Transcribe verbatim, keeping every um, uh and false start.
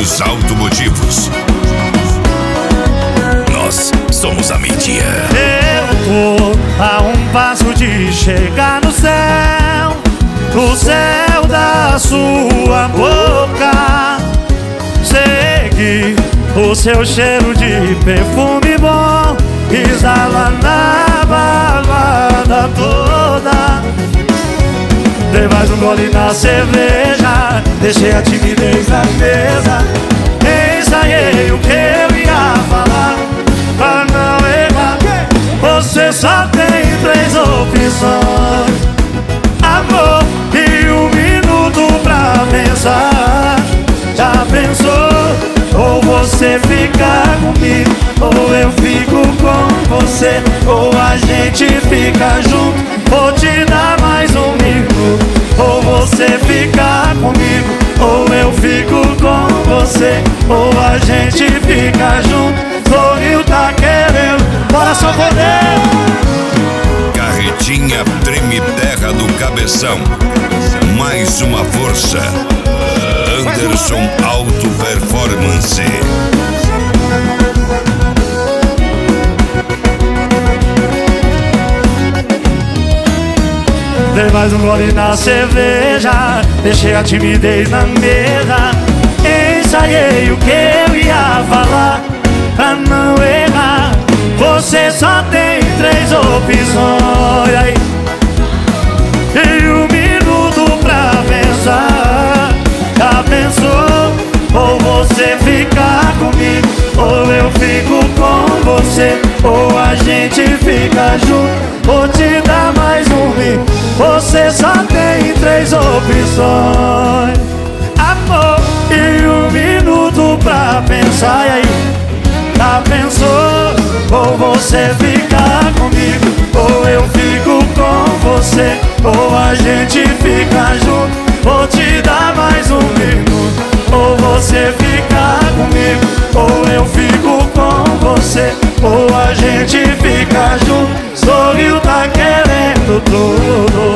Acessórios automotivos. Nós somos a mídia. Eu tô a um passo de chegar no céu, no céu da sua boca. Seguir o seu cheiro de perfume bom, exala na balada toda. Dei mais um gole na cerveja, deixei a timidez na mesa. Ensaiei o que eu ia falar pra não errar. Você só tem três opções: amor e um minuto pra pensar. Já pensou? Ou você fica comigo, ou eu fico com você, ou a gente fica junto. Vou te dar mais um minuto. Ou você fica comigo, ou eu fico com você, ou a gente fica junto. Floril tá querendo, bora só poder. Carretinha Treme Terra do Cabeção. Mais uma força. Anderson Auto Performance. Dei mais um gole na cerveja, deixei a timidez na mesa. Ensaiei o que eu ia falar pra não errar. Você só tem três opções aí, e um minuto pra pensar. Já pensou? Ou você fica comigo, ou eu fico com você, ou a gente fica junto. Vou te dar mais um minuto. Você só tem três opções: amor e um minuto pra pensar. E aí, já pensou? Ou você fica comigo, ou eu fico com você, ou a gente fica junto. Vou te dar mais um minuto. Ou você fica comigo, ou eu fico com você, ou a gente fica junto. Sorriu tá querendo tudo.